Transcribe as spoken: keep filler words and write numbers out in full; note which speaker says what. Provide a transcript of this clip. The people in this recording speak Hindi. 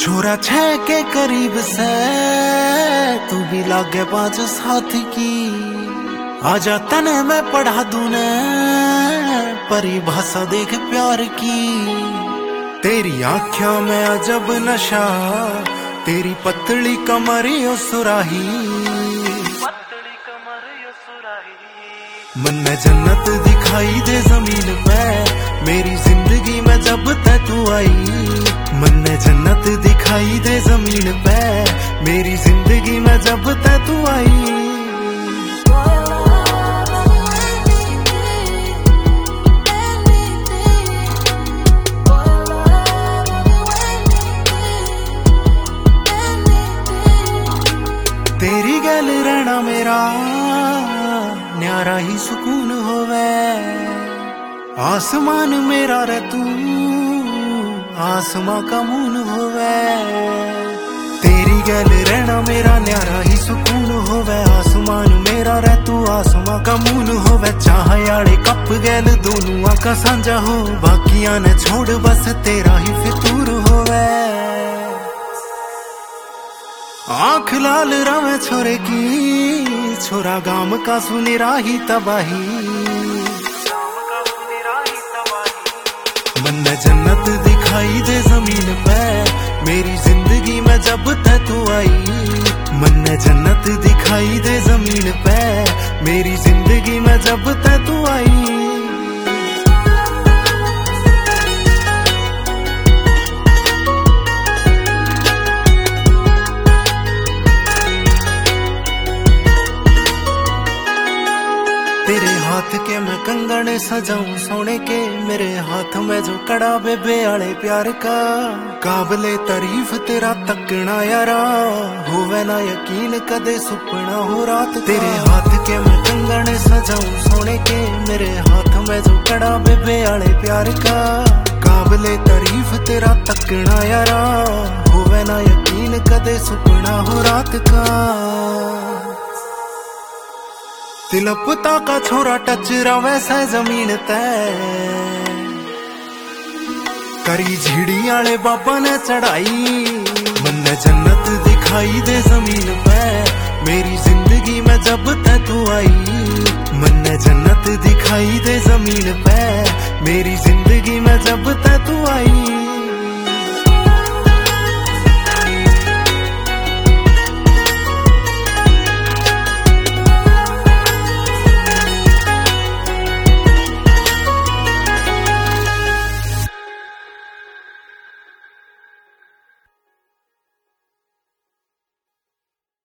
Speaker 1: छोरा छह के करीब से तू भी लागे पांच साथ की। आजा तने मैं पढ़ा दूं ने परिभाषा देख प्यार की। तेरी आँखों में अजब नशा, तेरी पतली कमर यो सुराही, पतली कमर यो सुराही। मन में जन्नत दिखाई दे जमीन पे मेरी जिंदगी में जब तक तू आई। मन में जन्नत दिखाई दे जमीन पे मेरी जिंदगी में जब तक तू आई। तेरी गल रहना मेरा न्यारा ही सुकून होवे। आसमान मेरा रे तू आसमां का मून होवे। तेरी गल रहना मेरा न्यारा ही सुकून होवे। आसमान मेरा रे तू आसमां का मून होवे। चाह याड़े कप गैल दोनों का साझा हो, बाकियां ने छोड़ बस तेरा ही फितूर होवे। आँख लाल रवे छोरे की, छोरा गाम का सुनेरा ही तबाही। मन में जन्नत दिखाई दे जमीन पे मेरी जिंदगी में जब तक तू आई। मन में जन्नत दिखाई दे जमीन पे मेरी जिंदगी में जब तक तू आई। तेरे हाथ के मैं कंगन सजाऊं सोने के, मेरे हाथ में जो कड़ा बेबे आले प्यार का। काबले तारीफ तेरा तकना यारा, होवे ना यकीन कदे सुपना हो रात। तेरे हाथ के मैं कंगन सजाऊं सोने के, मेरे हाथ में जो कड़ा बेबे आले प्यार का। काबले तारीफ तेरा तकना यारा, होवे ना यकीन कदे सुपना हो रात का। तिलपता का छोरा टच रवे से जमीन तय, करी झिड़ी आले बाबा ने चढ़ाई। मन में जन्नत दिखाई दे जमीन पे मेरी जिंदगी में जब तक तू आई। मन में जन्नत दिखाई दे जमीन पे मेरी जिंदगी में जब तक तू आई।